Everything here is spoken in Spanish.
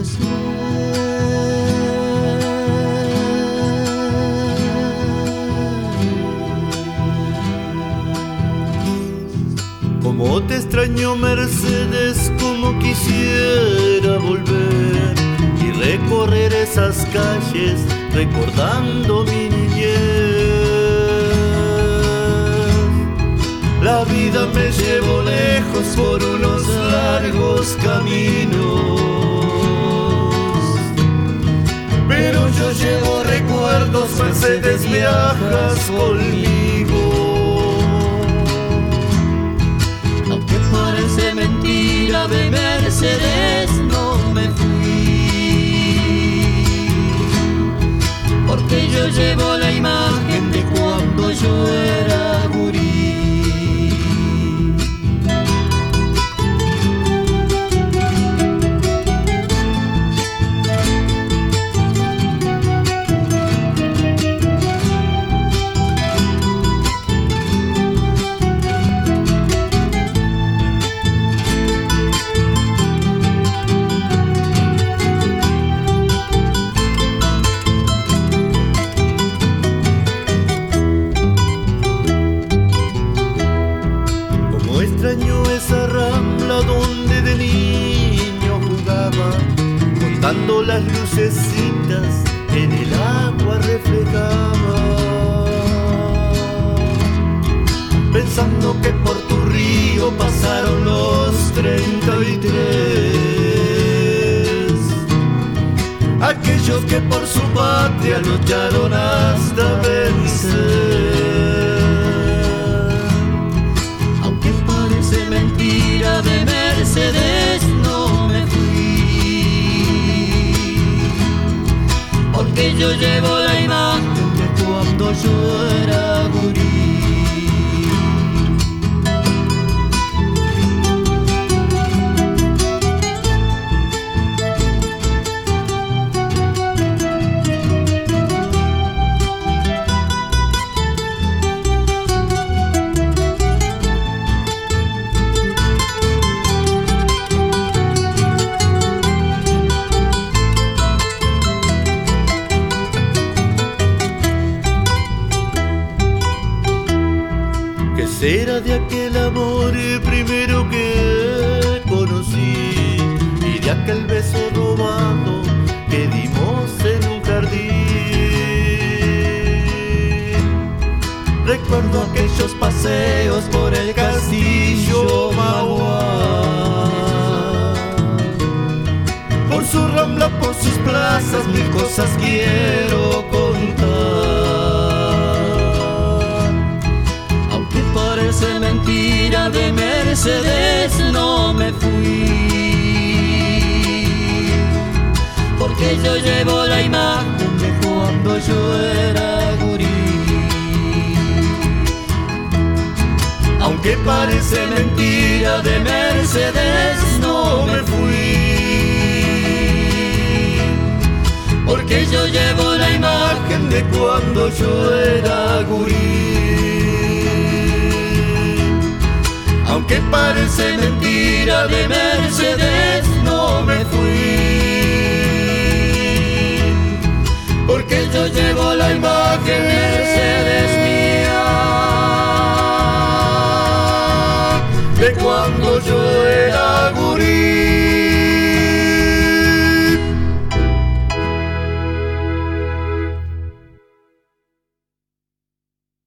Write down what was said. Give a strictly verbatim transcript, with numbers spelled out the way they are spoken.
Como te extraño, Mercedes, como quisiera volver y recorrer esas calles recordando mi niñez. La vida me llevó lejos por unos largos caminos, pero yo llevo recuerdos, Mercedes, viajas conmigo. Aunque parece mentira, de Mercedes no me fui, porque yo llevo la imagen de cuando yo era gurí. Extraño esa rambla donde de niño jugaba, contando las lucecitas en el agua reflejaba, pensando que por tu río pasaron los treinta y tres, aquellos que por su patria lucharon hasta vencer. Mentira, de Mercedes no me fui, porque yo llevo la imagen de cuando yo era gurí. ¿Qué será de aquel amor primero que conocí y de aquel beso robado que dimos en un jardín? Recuerdo aquellos paseos por el castillo Magua, por su rambla, por sus plazas, mil cosas quiero contar. Parece mentira, de Mercedes no me fui, porque yo llevo la imagen de cuando yo era gurí. Aunque parece mentira, de Mercedes no me fui, porque yo llevo la imagen de cuando yo era gurí. Aunque parece mentira, de Mercedes no me fui, porque yo llevo la imagen Mercedes mía de cuando yo era